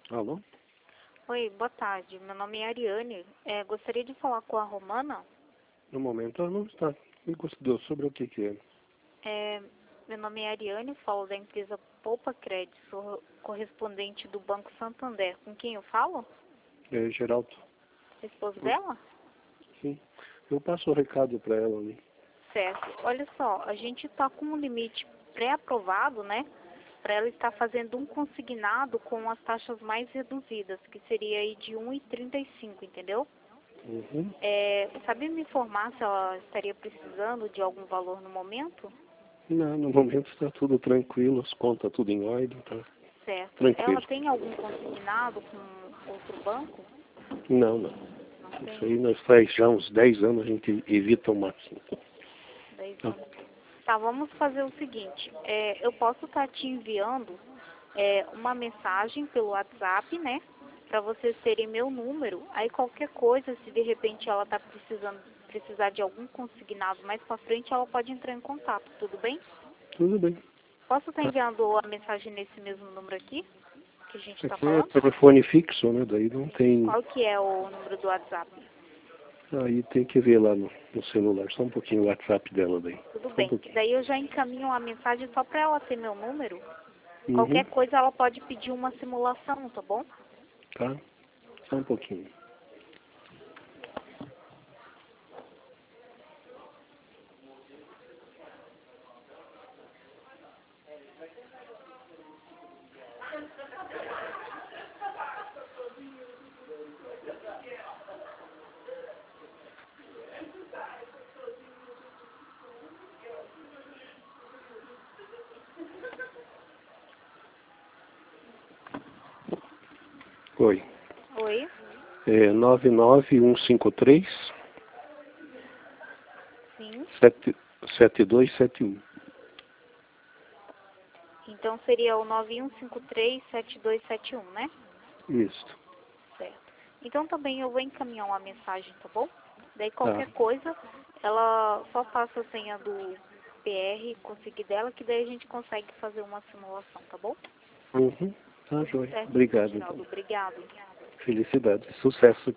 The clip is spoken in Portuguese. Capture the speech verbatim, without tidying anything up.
Alô? Oi, boa tarde. Meu nome é Ariane. É, gostaria de falar com a Romana. No momento ela não está. Me considerou sobre o que que é. É, meu nome é Ariane, falo da empresa Poupa Crédito, sou correspondente do Banco Santander. Com quem eu falo? É Geraldo. Esposo Hum, dela? Sim. Eu passo o recado para ela ali. Certo. Olha só, a gente está com um limite pré-aprovado, né? Para ela estar fazendo um consignado com as taxas mais reduzidas, que seria aí de um vírgula trinta e cinco, entendeu? Uhum. É, sabe me informar se ela estaria precisando de algum valor no momento? Não, no momento está tudo tranquilo, as contas tudo em ordem, tá Certo. Ela tranquilo. tem algum consignado com outro banco? Não, não. Não Isso tem? aí nós faz já uns dez anos, a gente evita o máximo. Dez Tá, anos. Tá, vamos fazer o seguinte. É, eu posso estar te enviando é, uma mensagem pelo WhatsApp, né? Para vocês terem meu número. Aí qualquer coisa, se de repente ela está precisando precisar de algum consignado mais para frente, ela pode entrar em contato, tudo bem? tudo bem. Posso estar Tá. enviando a mensagem nesse mesmo número aqui que a gente está Aqui é falando? telefone fixo, né? Daí não tem. Qual que é o número do WhatsApp? Aí tem que ver lá no, no celular. Só um pouquinho o WhatsApp dela daí. Tudo Só um bem. pouquinho. Daí eu já encaminho a mensagem só para ela ter meu número. Uhum. Qualquer coisa ela pode pedir uma simulação, tá bom? Tá? Só um pouquinho. Oi. Oi? É nove nove um cinco três Sim. sete dois sete um. Então seria o nove um cinco três sete dois sete um, né? Isso. Certo. Então também eu vou encaminhar uma mensagem, tá bom? Daí Tá. qualquer coisa, ela só passa a senha do P R, conseguir dela, que daí a gente consegue fazer uma simulação, tá bom? Uhum. Tá, Tudo joia. certo, então, Obrigado, então. Geraldo. Obrigado. Felicidade. Sucesso.